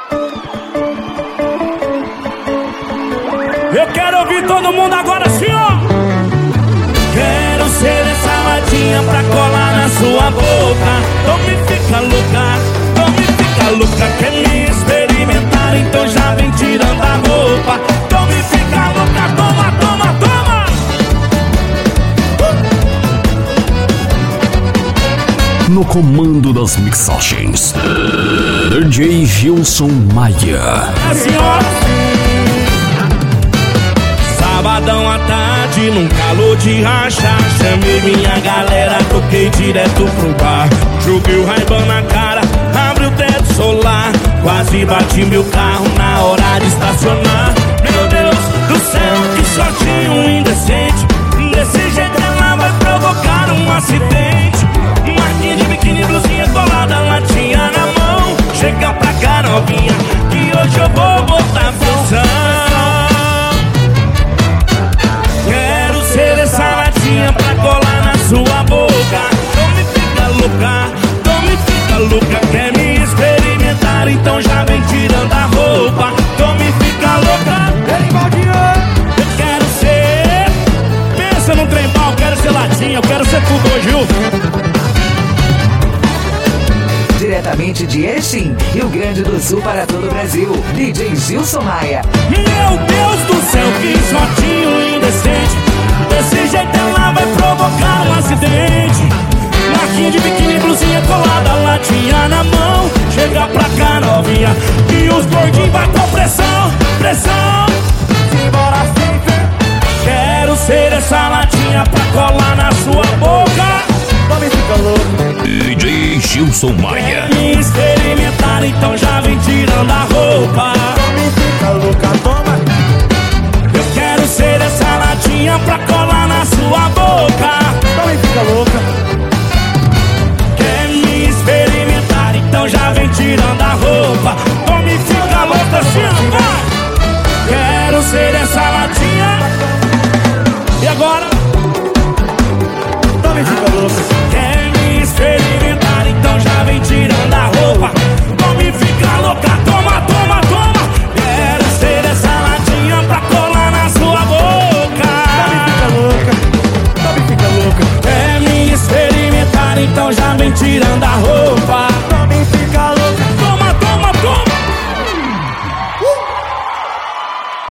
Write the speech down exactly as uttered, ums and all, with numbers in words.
Eu quero ouvir todo mundo agora assim, ó. Quero ser essa latinha pra colar na sua boca. Tome, fica louca, tome, fica louca. Quer me experimentar, então já vem tirando a roupa. Tome, fica louca, toma, toma, toma. No comando das mixagens, D J Gilson Maia. É senhora. Sabadão à tarde, num calor de racha, chamei minha galera, toquei direto pro bar. Joguei o Ray-Ban na cara, abri o teto solar. Quase bati meu carro na hora de estacionar. Meu Deus do céu, que shortinho indecente. Desse jeito ela vai provocar um acidente. Marquinha de biquíni, blusinha colada, latinha na mão. Chega pra cá, novinha, que hoje eu vou botar pressão. Quero ser essa latinha pra colar na sua boca. Tome, fica louca, tome, fica louca. Quer me experimentar, então já vem tirando a roupa. Tome, fica louca. Eu quero ser. Pensa no trem bal, quero ser latinha, eu quero ser tudo hoje, viu? Diretamente de Erechim, Rio Grande do Sul para todo o Brasil, D J Gilson Maia. Meu Deus do céu, que shortinho indecente. Desse jeito ela vai provocar um acidente. Marquinha de biquíni, blusinha colada, latinha na mão. Chega pra cá, novinha, e os gordinhos vai com pressão, pressão. Simbora sem fé. Quero ser essa latinha pra colar na sua boca. Tome, fica louco. D J Gilson Maia. Quer me experimentar, então já vem tirando a roupa. Tome, fica louca, toma. Eu quero ser essa latinha pra colar na sua boca. Tome, fica louca. Quer me experimentar, então já vem tirando a roupa. Tome, fica louca, assim, vai. Quero ser essa latinha. E agora? Tome, fica louca. Quer me experimentar, então já vem tirando a roupa. Tome, fica louca, toma, toma, toma. Quero ser essa latinha pra colar na sua boca. Tome, fica louca. Tome, fica louca. Quer me experimentar, então já vem tirando